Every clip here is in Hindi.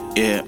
Yeah.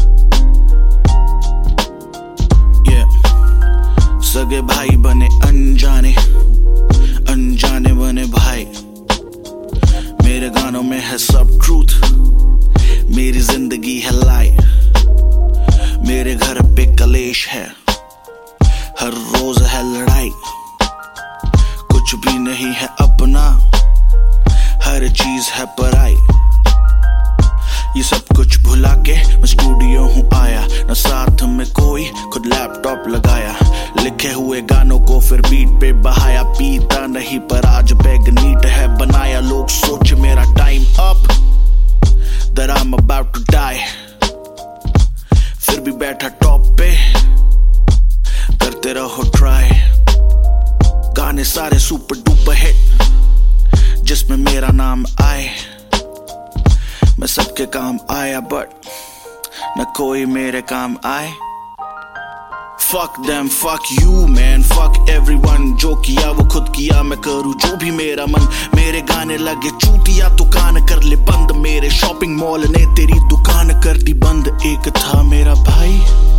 सगे भाई बने अनजाने, अनजाने बने भाई। मेरे गानों में है सब ट्रूथ, मेरी जिंदगी है लाई। मेरे घर पे कलेश है, हर रोज है लड़ाई। कुछ भी नहीं है अपना, हर चीज है पराई। ये सब कुछ भुला के मैं स्टूडियो हूँ आया, न साथ में कोई, खुद लैपटॉप लगाया। लिखे हुए गानों को फिर बीट पे बहाया। पीता नहीं पर आज बैग नीट है बनाया। लोग सोच मेरा time up, that I'm about to die। फिर भी बैठा टॉप पे, करते रहो ट्राई। गाने सारे सुपर डुपर हिट, जिसमें मेरा नाम आए। मैं सबके काम आया बट न कोई मेरे काम आए। Fuck them, fuck you man, fuck everyone। जो किया वो खुद किया, मैं करूँ जो भी मेरा मन। मेरे गाने लगे चूतिया तो कान कर ले बंद। मेरे शॉपिंग मॉल ने तेरी दुकान कर दी बंद। एक था मेरा भाई,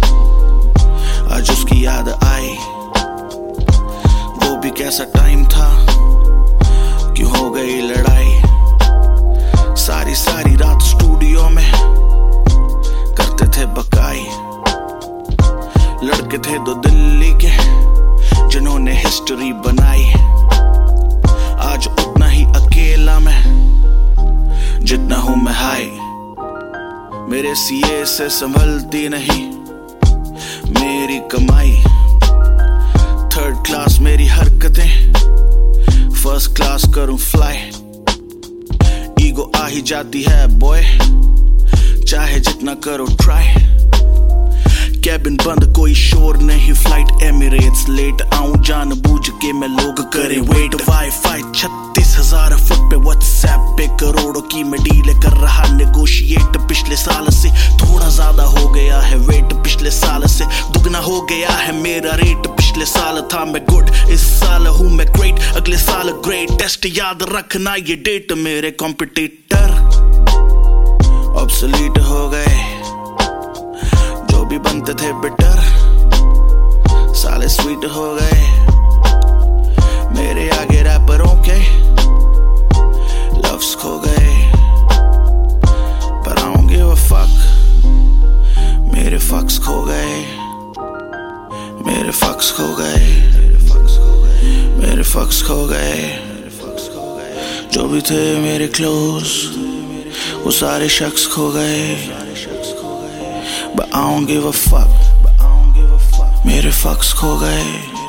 आज उसकी याद आई। वो भी कैसा टाइम था, क्यों हो गई लड़ाई। सारी सारी रात स्टूडियो में करते थे बकाई। लड़के थे दो दिल्ली के, जिन्होंने हिस्ट्री बनाई। आज उतना ही अकेला मैं, जितना हूं मैं हाई। मेरे सीए से संभलती नहीं मेरी कमाई। थर्ड क्लास मेरी हरकतें, फर्स्ट क्लास करूं फ्लाई। ईगो आ ही जाती है बॉय, चाहे जितना करो ट्राई। कैबिन बंद कोई शोर नहीं, फ्लाइट एमिरेट्स लेट आऊं जानबूझ के मैं लोग करे वेट। वाईफाई 36,000 फुट पे, व्हाट्सएप पे करोड़ों की मैं डील कर रहा नेगोशिएट। पिछले साल से थोड़ा ज्यादा हो गया है वेट, पिछले साल से दुगना हो गया है मेरा रेट। पिछले साल था मैं गुड, इस साल हूं मैं ग्रेट, अगले साल ग्रेट टेस्ट। याद रखना ये डेट, मेरे कॉम्पिटिटर ऑब्सोलीट हो गए। जो भी बनते थे बिटर, साले स्वीट हो गए। मेरे आगे रैपरों के लफ्ज खो गए, पर I don't give a fuck। मेरे फक्स खो गए, मेरे फक्स खो गए, मेरे फक्स खो गए। जो भी थे मेरे क्लोज, वो सारे शख्स खो गए। But I don't give a fuck, मेरे फक्स खो गए।